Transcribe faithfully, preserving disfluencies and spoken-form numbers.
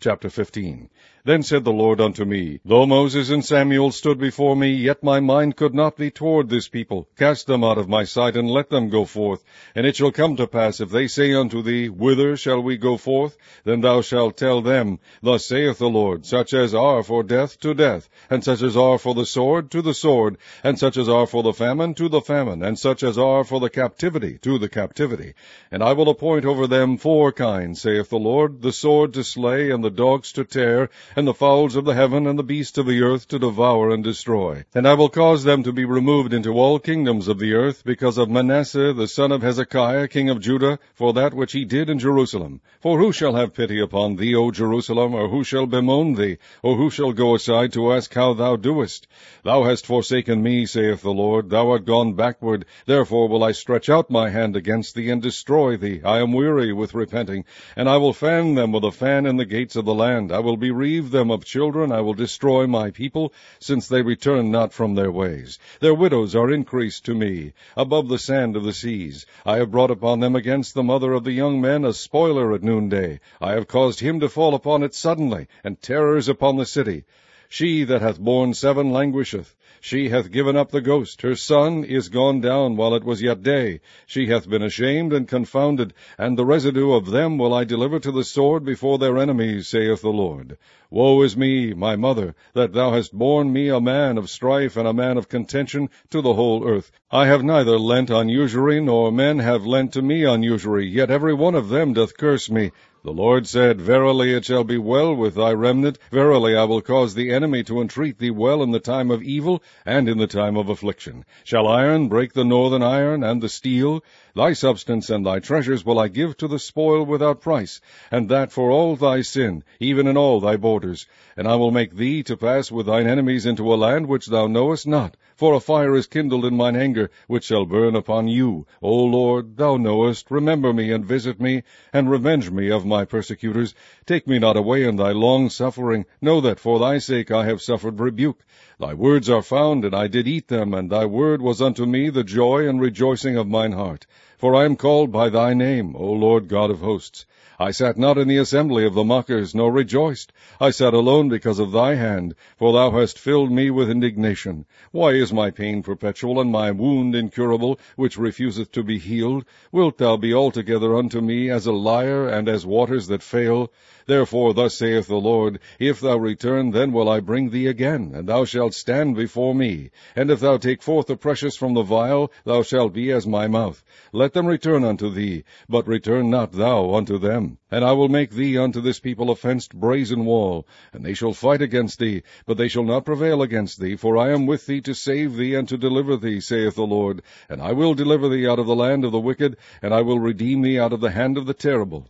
Chapter fifteen. Then said the Lord unto me, Though Moses and Samuel stood before me, yet my mind could not be toward this people. Cast them out of my sight, and let them go forth. And it shall come to pass, if they say unto thee, Whither shall we go forth? Then thou shalt tell them, Thus saith the Lord, Such as are for death, to death, and such as are for the sword, to the sword, and such as are for the famine, to the famine, and such as are for the captivity, to the captivity. And I will appoint over them four kinds, saith the Lord, the sword to slay, and the dogs to tear, and the fowls of the heaven, and the beasts of the earth to devour and destroy. And I will cause them to be removed into all kingdoms of the earth, because of Manasseh the son of Hezekiah, king of Judah, for that which he did in Jerusalem. For who shall have pity upon thee, O Jerusalem, or who shall bemoan thee, or who shall go aside to ask how thou doest? Thou hast forsaken me, saith the Lord, thou art gone backward, therefore will I stretch out my hand against thee, and destroy thee. I am weary with repenting, and I will fan them with a fan in the gates of the land. I will bereave them of children, I will destroy my people, since they return not from their ways. Their widows are increased to me, above the sand of the seas. I have brought upon them against the mother of the young men a spoiler at noonday. I have caused him to fall upon it suddenly, and terrors upon the city. She that hath borne seven languisheth. She hath given up the ghost. Her son is gone down while it was yet day. She hath been ashamed and confounded, and the residue of them will I deliver to the sword before their enemies, saith the Lord. Woe is me, my mother, that thou hast borne me a man of strife and a man of contention to the whole earth. I have neither lent on usury, nor men have lent to me on usury, yet every one of them doth curse me. The Lord said, Verily it shall be well with thy remnant. Verily I will cause the enemy to entreat thee well in the time of evil and in the time of affliction. Shall iron break the northern iron and the steel? Thy substance and thy treasures will I give to the spoil without price, and that for all thy sin, even in all thy borders. And I will make thee to pass with thine enemies into a land which thou knowest not. For a fire is kindled in mine anger, which shall burn upon you. O Lord, thou knowest, remember me and visit me, and revenge me of my persecutors. Take me not away in thy long suffering. Know that for thy sake I have suffered rebuke. Thy words are found, and I did eat them, and thy word was unto me the joy and rejoicing of mine heart. For I am called by thy name, O Lord God of hosts. I sat not in the assembly of the mockers, nor rejoiced. I sat alone because of thy hand, for thou hast filled me with indignation. Why is my pain perpetual, and my wound incurable, which refuseth to be healed? Wilt thou be altogether unto me as a liar, and as waters that fail? Therefore thus saith the Lord, If thou return, then will I bring thee again, and thou shalt stand before me. And if thou take forth the precious from the vial, thou shalt be as my mouth. Let them return unto thee, but return not thou unto them. And I will make thee unto this people a fenced brazen wall, and they shall fight against thee, but they shall not prevail against thee, for I am with thee to save thee and to deliver thee, saith the Lord. And I will deliver thee out of the land of the wicked, and I will redeem thee out of the hand of the terrible.